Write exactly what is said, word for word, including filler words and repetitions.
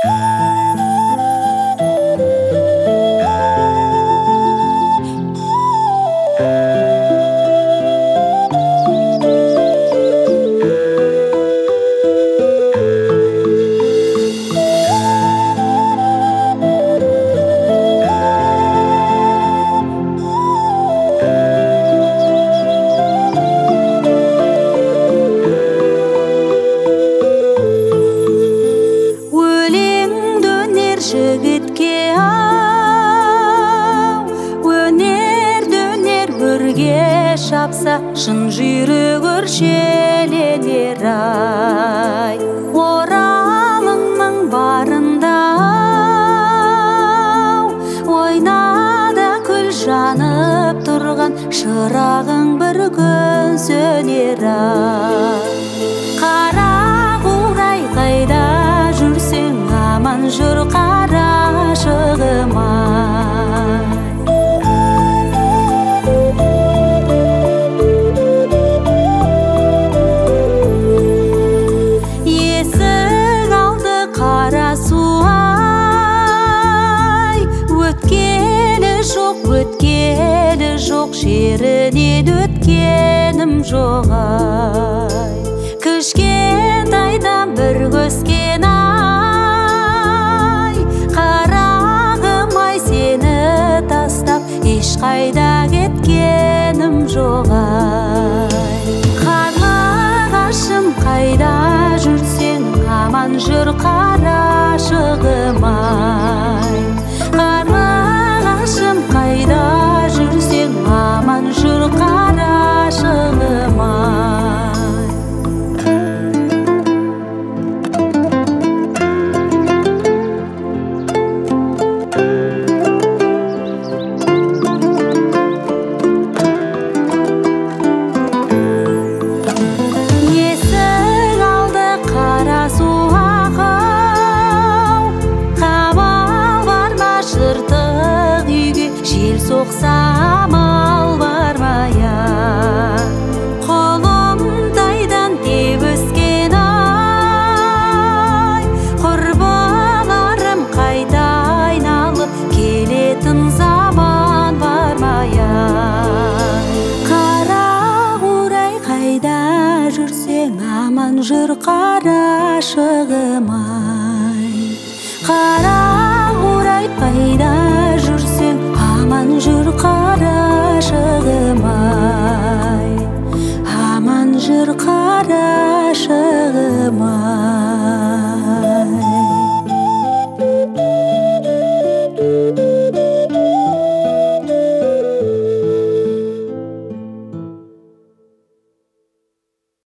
Жігітке ау, өнер дөнер өрге шапса, шын жүрек өршеленер ай. Оралыңның барында ау, ойнада күл жанып тұрған, шырағың бір күн сөнер ай. Қара қурай қайда жүрсең, аман жүр қарашығым ай. Есік алды қара су ай, өткелі жоқ, өткелі жоқ, жерінен өткенім жоқ ай. Кішкентайдан бір көскен ай, қарағым ай, сені тастап ешқайда кеткенім жоқ ай. Қарлығашым қайда жүрсең, аман жүр қарашығым ай. Қарлығашым қайда жүрсең, аман жүр қарашығым ай. Соқса амал бармая, қолымдайдан деп өскен ай, құрбыларым қайта айналып келетін заман бармая. Қара қурай қайда жүрсең, аман жүр қарашығым ай. Қара қурай қайда жүрсең, аман жүр қарашығым ай. Аман жүр қарашығым ай.